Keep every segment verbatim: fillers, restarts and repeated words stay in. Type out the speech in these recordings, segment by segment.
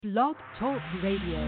Blog Talk Radio.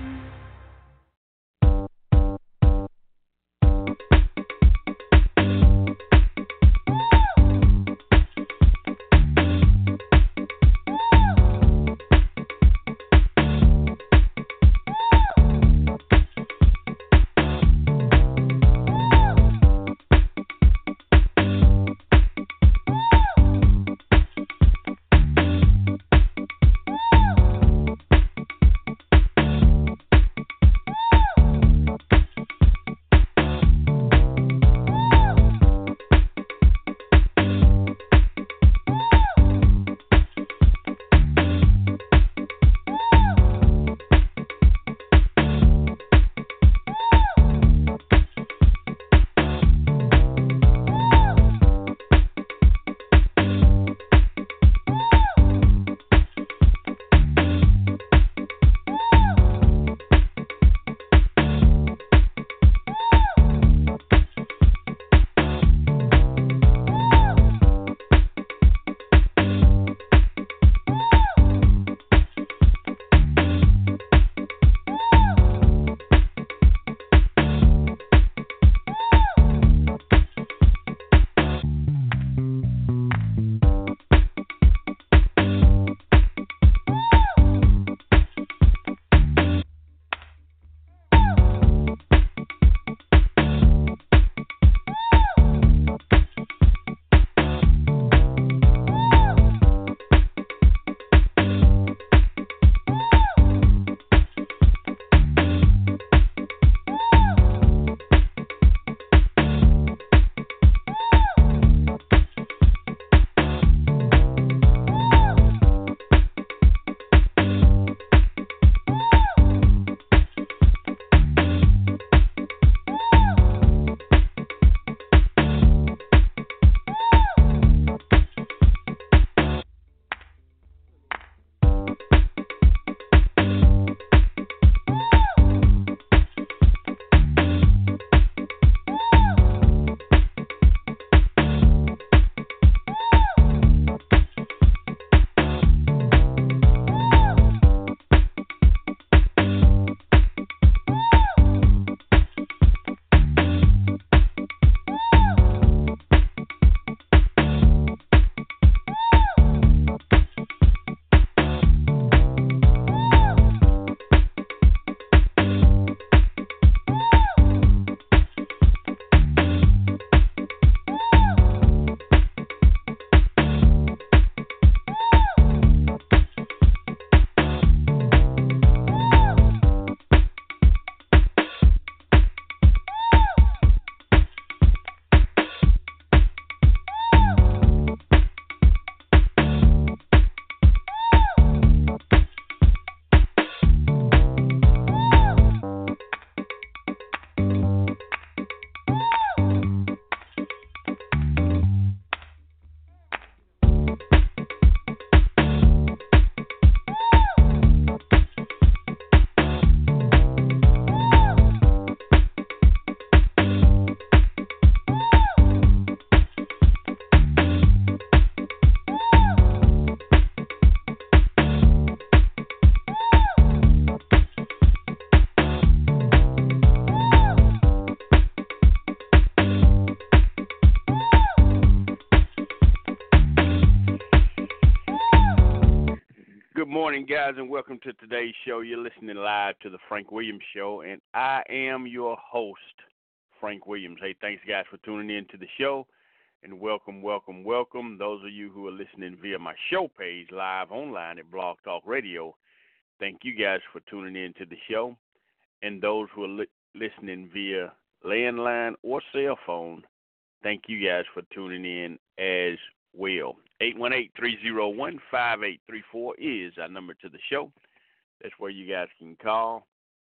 Good morning, guys, and welcome to today's show. You're listening live to the Frank Williams Show, and I am your host, Frank Williams. Hey, thanks, guys, for tuning in to the show, and welcome, welcome, welcome. Those of you who are listening via my show page live online at Blog Talk Radio, thank you guys for tuning in to the show, and those who are li- listening via landline or cell phone, thank you guys for tuning in as well. eight one eight, three oh one, five eight three four is our number to the show. That's where you guys can call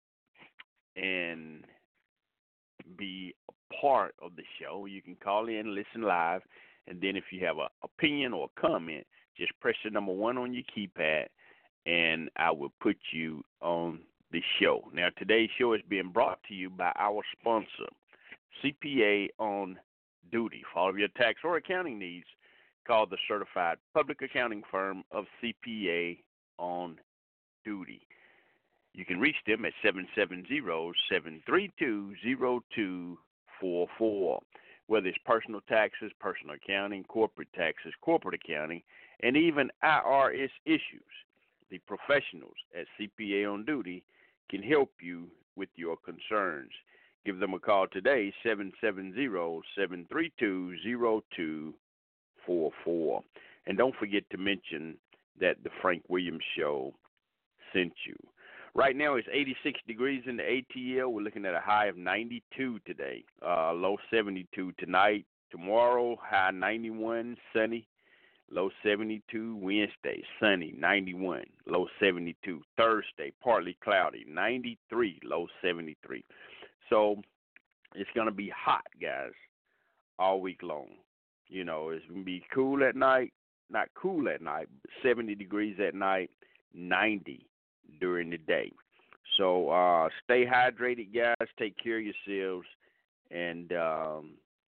and be a part of the show. You can call in, listen live, and then if you have an opinion or a comment, just press the number one on your keypad, and I will put you on the show. Now, today's show is being brought to you by our sponsor, C P A on Duty. For all of your tax or accounting needs, call the certified public accounting firm of C P A on duty. You can reach them at seven seven zero, seven three two, zero two four four. Whether it's personal taxes, personal accounting, corporate taxes, corporate accounting, and even I R S issues, the professionals at C P A on Duty can help you with your concerns. Give them a call today, seven seven zero, seven three two, zero two four four. And don't forget to mention that the Frank Williams Show sent you. Right now it's eighty-six degrees in the A T L. We're looking at a high of ninety-two today, uh, low seventy-two tonight. Tomorrow, high ninety-one, sunny, low seventy-two. Wednesday, sunny, ninety-one, low seventy-two. Thursday, partly cloudy, ninety-three, low seventy-three. So it's going to be hot, guys, all week long. You know, it's going to be cool at night, not cool at night, but seventy degrees at night, ninety during the day. So uh, stay hydrated, guys. Take care of yourselves, and, um,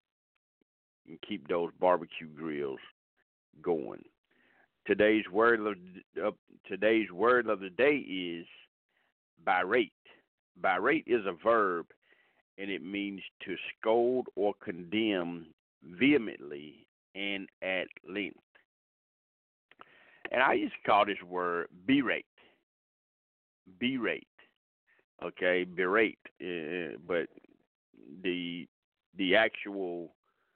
and keep those barbecue grills going. Today's word of uh, today's word of the day is birate. Birate is a verb, and it means to scold or condemn vehemently and at length. And I used to call this word berate. Berate, okay, berate, uh, but the the actual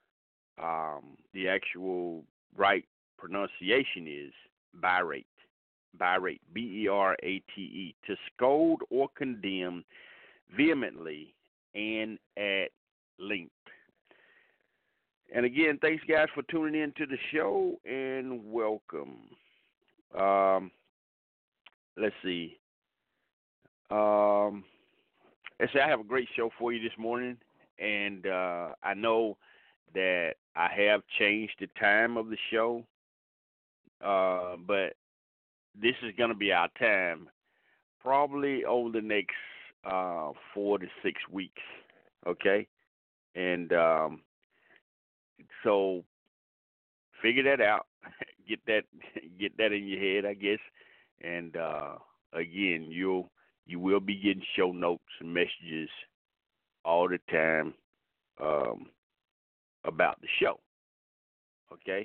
um, the actual right pronunciation is birate, birate, B E R A T E, to scold or condemn vehemently and at length. And again, thanks guys for tuning in to the show, and welcome. Um, let's see. Um, I say I have a great show for you this morning, and uh, I know that I have changed the time of the show, uh, but this is going to be our time probably over the next uh, four to six weeks, okay? And um, so figure that out, get that get that in your head, I guess, and uh, again, you'll You will be getting show notes and messages all the time um, about the show, okay?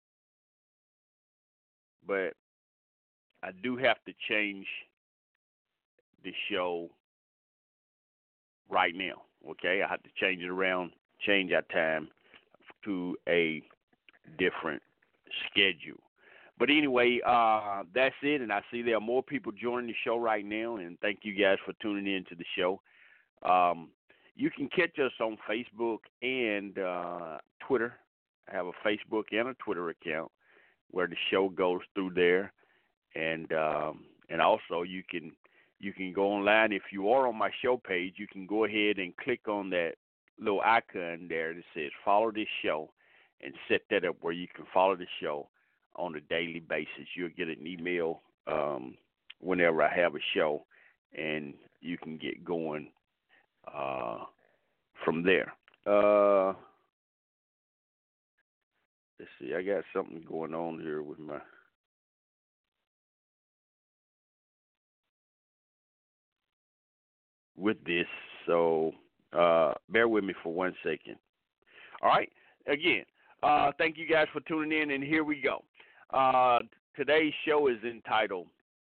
But I do have to change the show right now, okay? I have to change it around, change our time to a different schedule. But anyway, uh, that's it, and I see there are more people joining the show right now, and thank you guys for tuning in to the show. Um, you can catch us on Facebook and uh, Twitter. I have a Facebook and a Twitter account where the show goes through there, and um, and also you can you can go online. If you are on my show page, you can go ahead and click on that little icon there that says follow this show, and set that up where you can follow the show on a daily basis. You'll get an email um, whenever I have a show, and you can get going uh, from there. Uh, let's see, I got something going on here with my with this, so uh, bear with me for one second. All right, again, uh, thank you guys for tuning in, and here we go. Uh, today's show is entitled,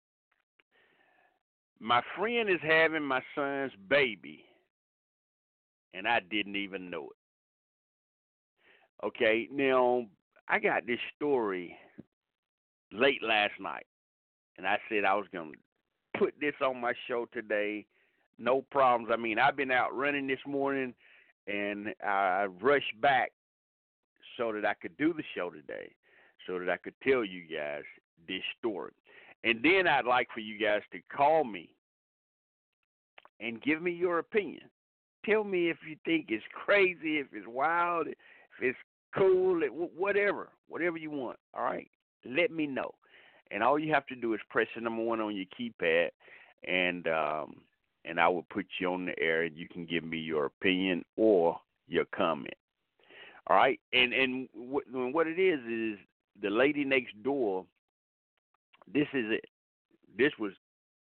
My Friend is Having My Son's Baby, and I Didn't Even Know It. Okay, now, I got this story late last night, and I said I was going to put this on my show today. No problems. I mean, I've been out running this morning, and I rushed back so that I could do the show today, so that I could tell you guys this story. And then I'd like for you guys to call me and give me your opinion. Tell me if you think it's crazy, if it's wild, if it's cool, whatever, whatever you want, all right? Let me know. And all you have to do is press the number one on your keypad, and um, and I will put you on the air, and you can give me your opinion or your comment. All right? And, and w- what it is is the lady next door, this is it. This was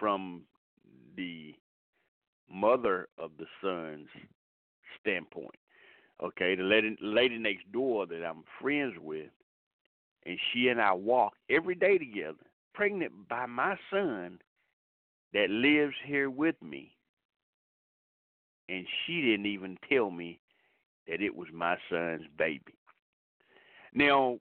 from the mother of the son's standpoint. Okay, the lady, lady next door that I'm friends with, and she and I walk every day together, pregnant by my son that lives here with me, and she didn't even tell me that it was my son's baby. Now,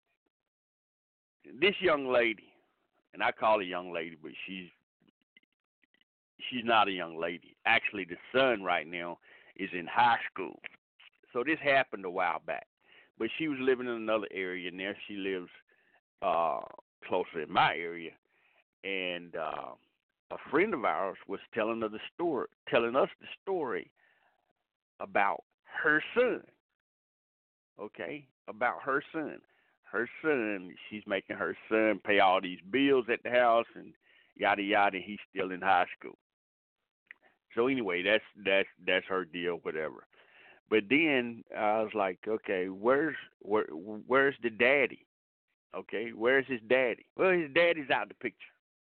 this young lady, and I call her young lady, but she's she's not a young lady. Actually, the son right now is in high school. So this happened a while back. But she was living in another area, and there she lives uh, closer in my area. And uh, a friend of ours was telling her the story, telling us the story about her son. Okay, about her son. Her son, she's making her son pay all these bills at the house and yada yada. And he's still in high school. So anyway, that's that's that's her deal, whatever. But then I was like, okay, where's where where's the daddy? Okay, where's his daddy? Well, his daddy's out of the picture.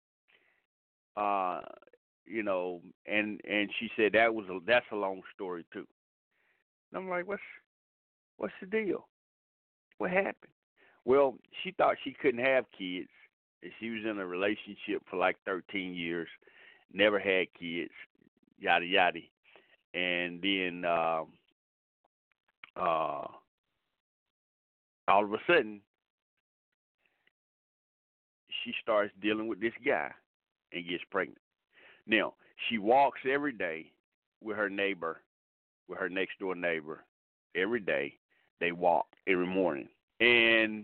Uh, you know, and and she said that was a that's a long story too. And I'm like, what's what's the deal? What happened? Well, she thought she couldn't have kids. And she was in a relationship for like thirteen years, never had kids, yada yada. And then uh, uh, all of a sudden, she starts dealing with this guy and gets pregnant. Now, she walks every day with her neighbor, with her next door neighbor, every day. They walk every morning. And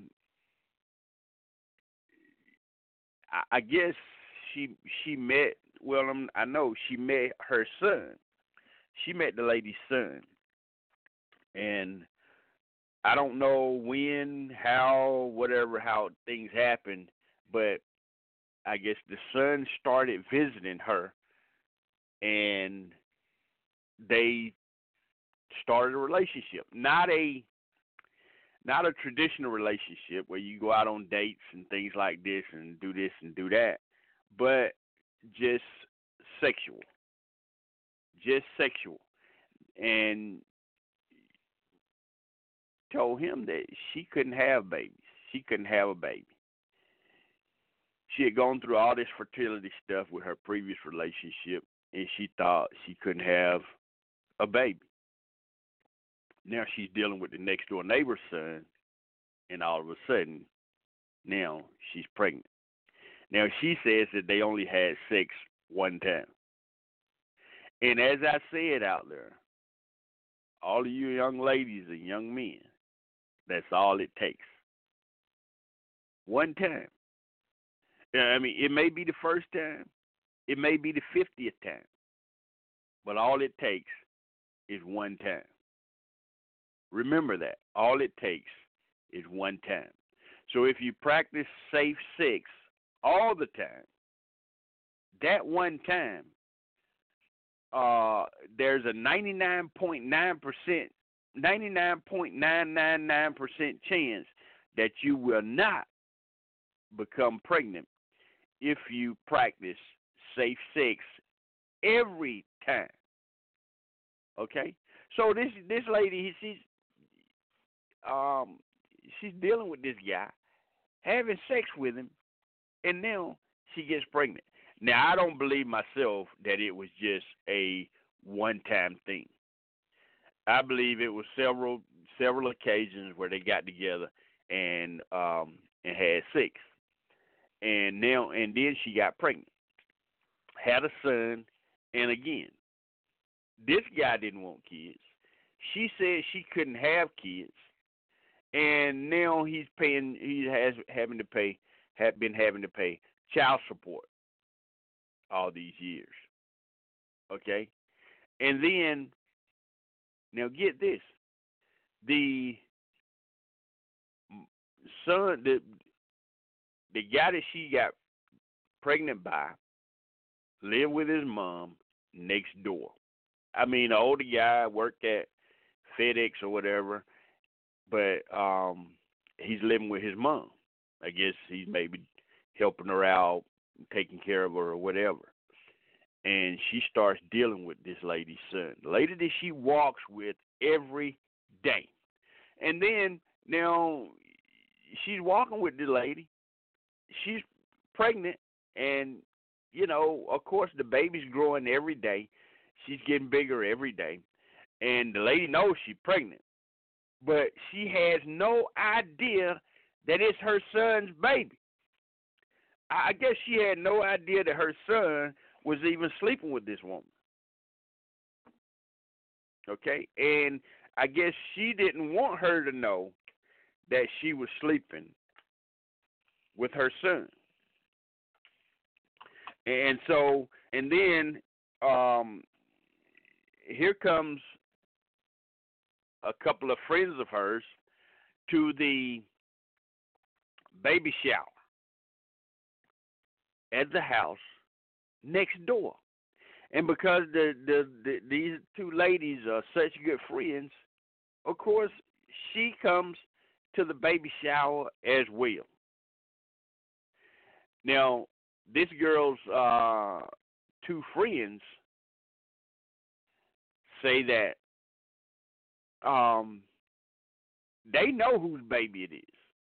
I, I guess she she met, well, I'm, I know she met her son. She met the lady's son. And I don't know when, how, whatever, how things happened, but I guess the son started visiting her, and they started a relationship. Not a not a traditional relationship where you go out on dates and things like this and do this and do that, but just sexual. Just sexual. And told him that she couldn't have babies. She couldn't have a baby. She had gone through all this fertility stuff with her previous relationship, and she thought she couldn't have a baby. Now she's dealing with the next door neighbor's son, and all of a sudden, now she's pregnant. Now she says that they only had sex one time. And as I said out there, all of you young ladies and young men, that's all it takes. One time. I mean, it may be the first time. It may be the fiftieth time. But all it takes is one time. Remember that. All it takes is one time. So if you practice safe sex all the time, that one time, uh, there's a ninety-nine point nine percent, ninety-nine point nine nine nine percent chance that you will not become pregnant if you practice safe sex every time. Okay? So this this lady, she's um she's dealing with this guy, having sex with him, and now she gets pregnant. Now I don't believe myself that it was just a one-time thing. I believe it was several several occasions where they got together and um and had sex. And now and then she got pregnant. Had a son, and again, this guy didn't want kids. She said she couldn't have kids. And now he's paying he has having to pay have been having to pay child support all these years. Okay? And then now get this. The son the the guy that she got pregnant by lived with his mom next door. I mean, the older guy worked at FedEx or whatever, but um, he's living with his mom. I guess he's maybe helping her out, taking care of her or whatever. and she starts dealing with this lady's son, the lady that she walks with every day. And then now she's walking with the lady. She's pregnant, and you know, of course, the baby's growing every day. She's getting bigger every day, and the lady knows she's pregnant, but she has no idea that it's her son's baby. I guess she had no idea that her son was even sleeping with this woman. Okay? And I guess she didn't want her to know that she was sleeping with her son. And so, and then um, here comes a couple of friends of hers to the baby shower at the house next door. And because the, the, the these two ladies are such good friends, of course, she comes to the baby shower as well. Now, this girl's uh, two friends say that um, they know whose baby it is.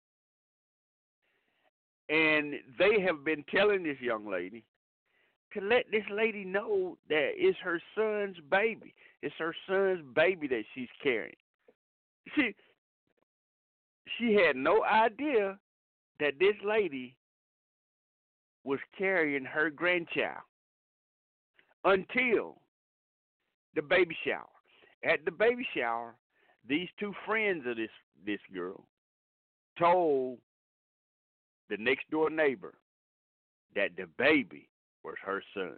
And they have been telling this young lady to let this lady know that it's her son's baby. It's her son's baby that she's carrying. See, she had no idea that this lady was carrying her grandchild until the baby shower. At the baby shower, these two friends of this, this girl told the next door neighbor that the baby was her son's.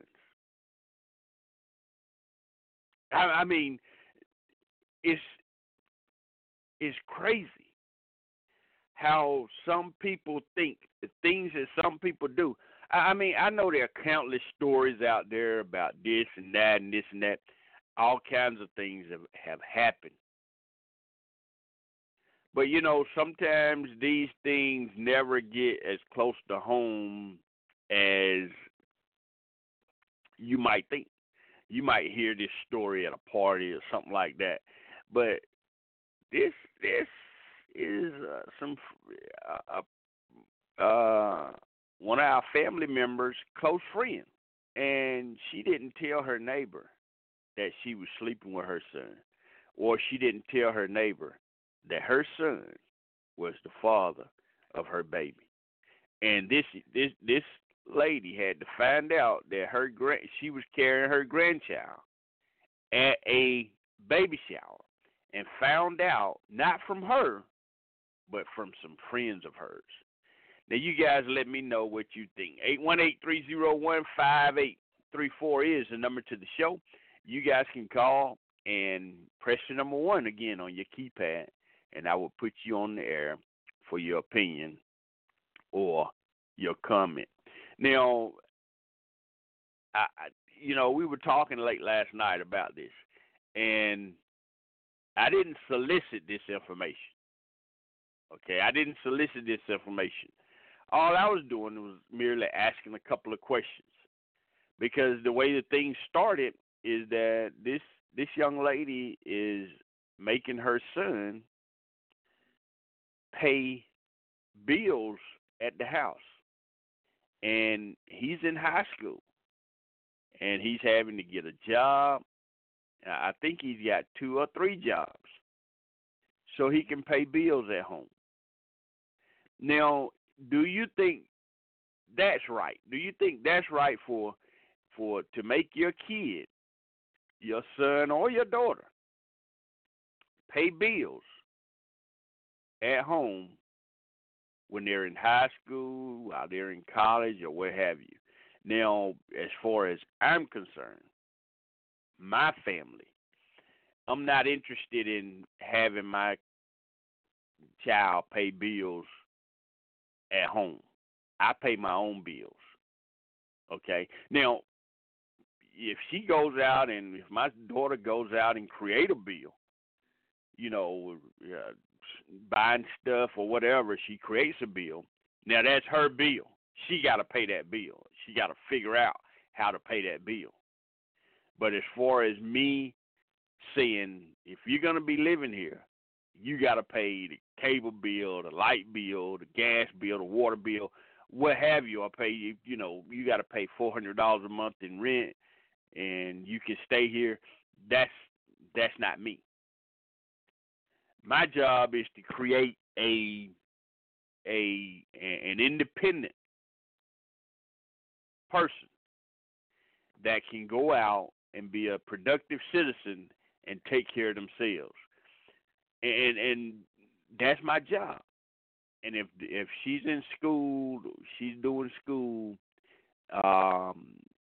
I, I mean, it's it's crazy how some people think, the things that some people do. I, I mean, I know there are countless stories out there about this and that and this and that. All kinds of things have, have happened. But, you know, sometimes these things never get as close to home as you might think. You might hear this story at a party or something like that. But this this is uh, some uh, uh, one of our family members' close friend. And she didn't tell her neighbor that she was sleeping with her son. Or she didn't tell her neighbor that her son was the father of her baby. And this this this lady had to find out that her grand she was carrying her grandchild at a baby shower, and found out not from her, but from some friends of hers. Now you guys let me know what you think. eight one eight, three oh one, five eight three four is the number to the show. You guys can call and press the number one again on your keypad, and I will put you on the air for your opinion or your comment. Now, I, you know, we were talking late last night about this, and I didn't solicit this information. Okay, I didn't solicit this information. All I was doing was merely asking a couple of questions, because the way that things started is that this this young lady is making her son pay bills at the house. And he's in high school, and he's having to get a job. I think he's got two or three jobs so he can pay bills at home. Now, do you think that's right? Do you think that's right for for to make your kid, your son or your daughter, pay bills at home when they're in high school, while they're in college, or what have you? Now, as far as I'm concerned, my family, I'm not interested in having my child pay bills at home. I pay my own bills. Okay? Now, if she goes out and if my daughter goes out and create a bill, you know, uh, buying stuff or whatever, she creates a bill. Now, that's her bill. She got to pay that bill. She got to figure out how to pay that bill. But as far as me saying, if you're going to be living here, you got to pay the cable bill, the light bill, the gas bill, the water bill, what have you. I pay you, you know, you got to pay four hundred dollars a month in rent, and you can stay here. That's that's not me. My job is to create a a an independent person that can go out and be a productive citizen and take care of themselves. And and that's my job. And if if she's in school, she's doing school, um,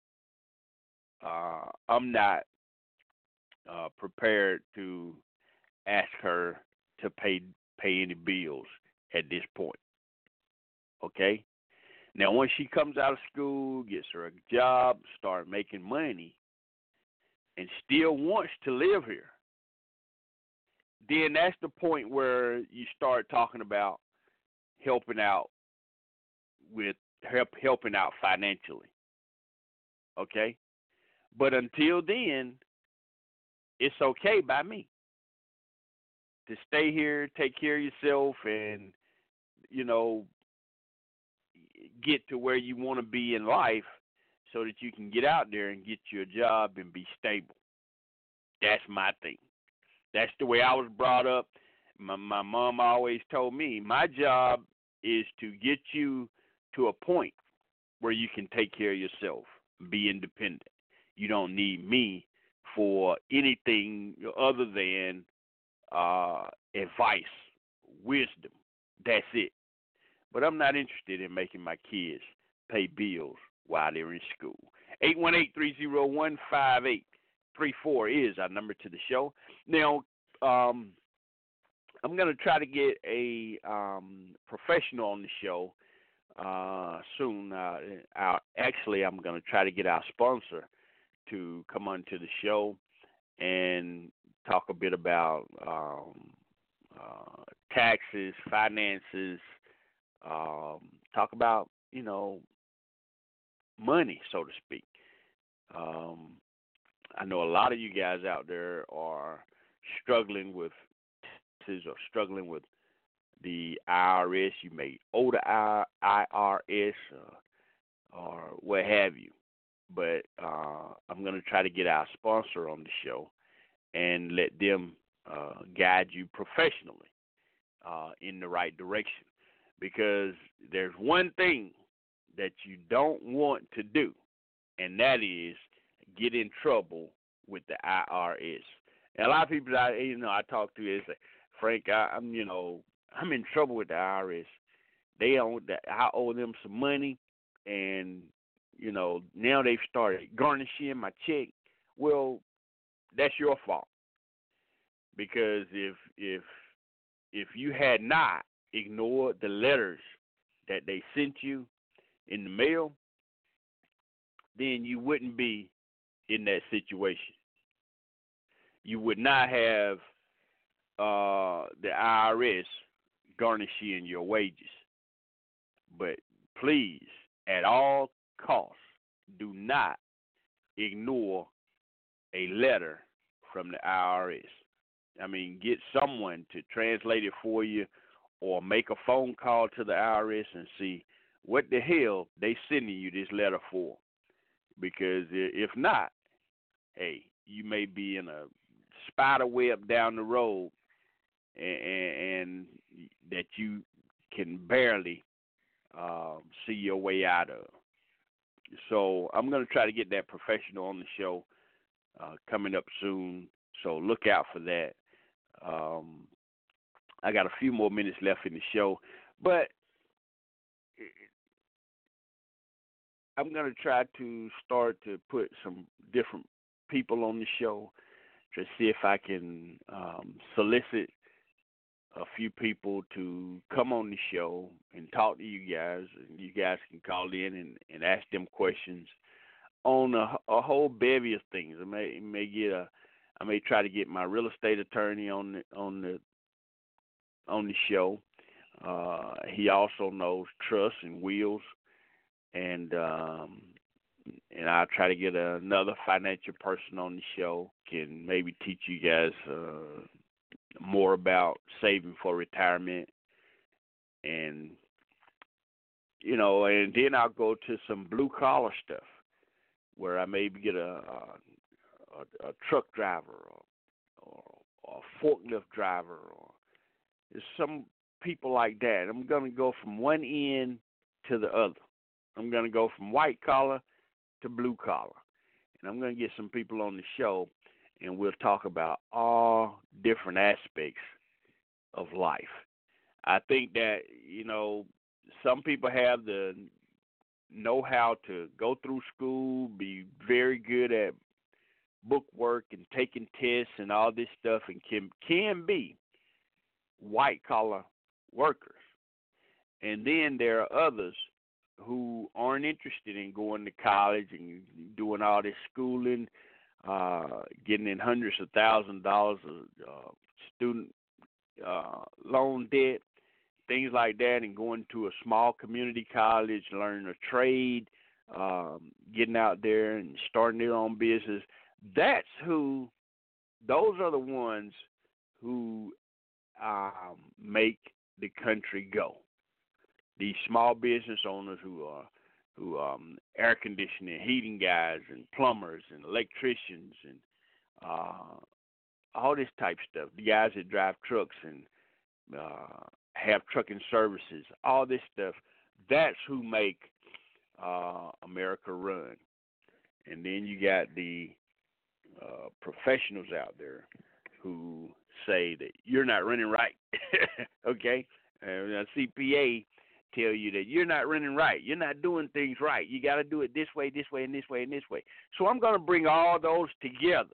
uh, I'm not uh, prepared to ask her to pay pay any bills at this point. Okay? Now, once she comes out of school, gets her a job, start making money, and still wants to live here, then that's the point where you start talking about helping out with help helping out financially. Okay? But until then, it's okay by me to stay here, take care of yourself, and, you know, get to where you want to be in life so that you can get out there and get you a job and be stable. That's my thing. That's the way I was brought up. My, my mom always told me, my job is to get you to a point where you can take care of yourself, be independent. You don't need me for anything other than uh, advice, wisdom. That's it. But I'm not interested in making my kids pay bills while they're in school. eight one eight, three oh one, five eight three four is our number to the show. Now, um, I'm going to try to get a um, professional on the show uh, soon. Uh, our, actually, I'm going to try to get our sponsor to come on to the show and talk a bit about um, uh, taxes, finances, um, talk about, you know, money, so to speak. Um, I know a lot of you guys out there are struggling with taxes or struggling with the I R S. You may owe the I R S uh, or what have you. But uh, I'm going to try to get our sponsor on the show and let them uh, guide you professionally uh, in the right direction. Because there's one thing that you don't want to do, and that is get in trouble with the I R S. And a lot of people I you know I talk to is say, Frank, I, I'm you know I'm in trouble with the I R S. They owe that I owe them some money, and you know now they've started garnishing my check. Well, that's your fault, because if if if you had not ignored the letters that they sent you in the mail, then you wouldn't be in that situation. You would not have uh, the I R S garnishing your wages. But please, at all costs, do not ignore a letter from the I R S. I mean, get someone to translate it for you, or make a phone call to the I R S and see what the hell they sending you this letter for. Because if not, hey, you may be in a spider web down the road, and, and that you can barely um, see your way out of. So I'm going to try to get that professional on the show uh, coming up soon. So look out for that. Um, I got a few more minutes left in the show, but I'm going to try to start to put some different people on the show to see if I can um, solicit a few people to come on the show and talk to you guys. And you guys can call in and, and ask them questions on a, a whole bevy of things. I may may get a, I may try to get my real estate attorney on the on the on the show. Uh, he also knows trust and wills, and um, and I'll try to get another financial person on the show, can maybe teach you guys uh, more about saving for retirement. And, you know, and then I'll go to some blue-collar stuff where I maybe get a, a, a truck driver or, or, or a forklift driver or there's some people like that. I'm going to go from one end to the other. I'm going to go from white collar to blue collar. And I'm going to get some people on the show, and we'll talk about all different aspects of life. I think that, you know, some people have the know-how to go through school, be very good at book work and taking tests and all this stuff, and can can be white-collar workers. And then there are others who aren't interested in going to college and doing all this schooling, uh, getting in hundreds of thousands of dollars of uh, student uh, loan debt, things like that, and going to a small community college, learning a trade, um, getting out there and starting their own business. That's who, those are the ones who um, make the country go. These small business owners who are who um, air conditioning, heating guys, and plumbers, and electricians, and uh, all this type of stuff. The guys that drive trucks and uh, have trucking services, all this stuff. That's who make uh, America run. And then you got the uh, professionals out there who say that you're not running right. Okay, and a C P A tell you that you're not running right. You're not doing things right. You got to do it this way, this way, and this way, and this way. So I'm going to bring all those together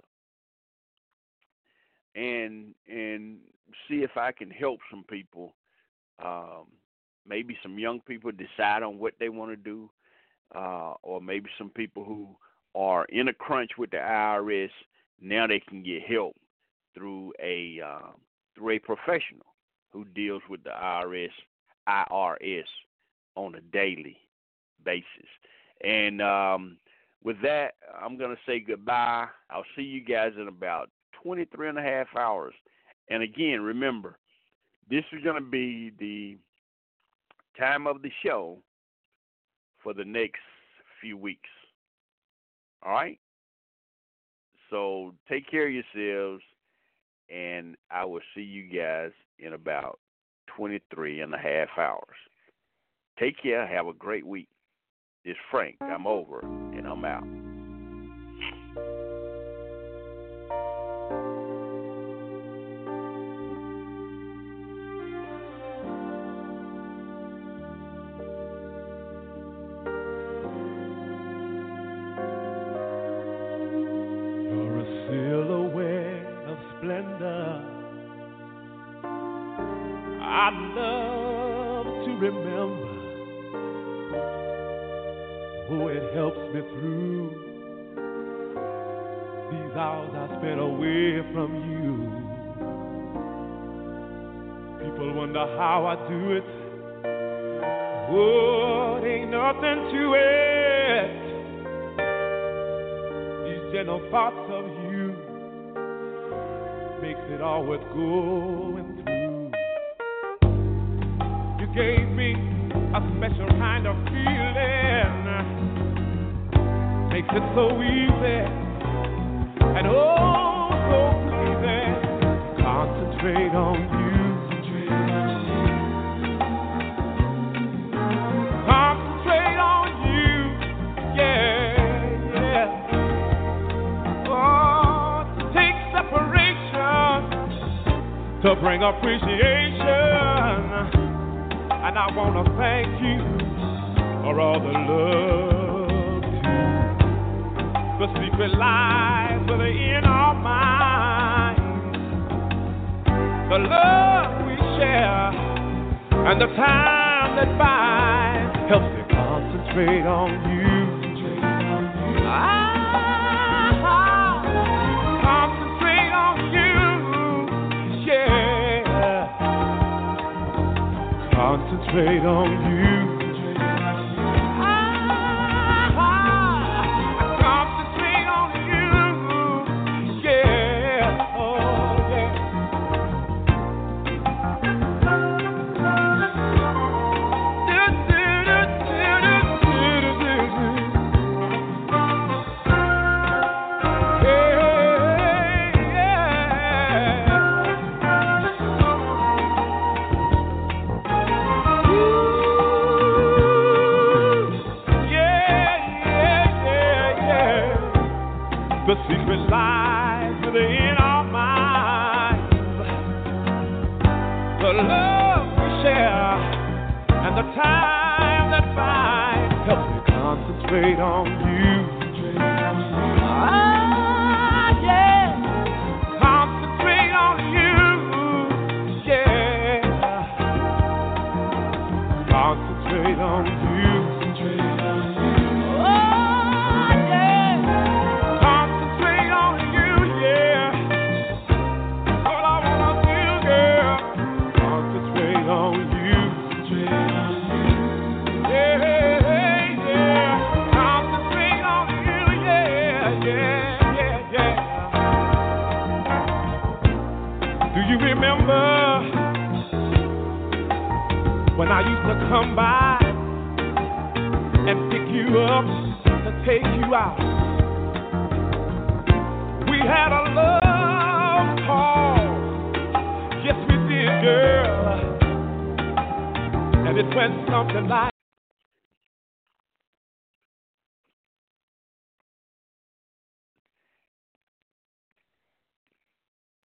and and see if I can help some people, um, maybe some young people decide on what they want to do, uh, or maybe some people who are in a crunch with the I R S, now they can get help through a uh, through a professional who deals with the I R S I R S on a daily basis. And um, with that, I'm going to say goodbye. I'll see you guys in about twenty-three and a half hours. And again, remember, this is going to be the time of the show for the next few weeks. All right? So take care of yourselves, and I will see you guys in about twenty-three and a half hours. Take care. Have a great week. It's Frank. I'm over, and I'm out. You're a silhouette of splendor. I love to remember. Oh, it helps me through these hours I spent away from you. People wonder how I do it. Oh, ain't nothing to it. These gentle thoughts of you makes it all worth going through. You gave me a special kind of feeling, makes it so easy and oh so easy. Concentrate on you. Concentrate on you. Yeah, yeah. Oh, to take separation to bring appreciation. And I want to thank you for all the love, too. The secret lies within our minds. The love we share and the time that binds helps me concentrate on you. Ah, concentrate on you, yeah. Concentrate on you. Ah, The secret lies within our minds. The love we share and the time that finds helps me concentrate on you. Ah, yeah. Concentrate on you. Yeah. Concentrate on you. When I used to come by and pick you up to take you out, we had a love call. Yes, we did, girl. And it went something like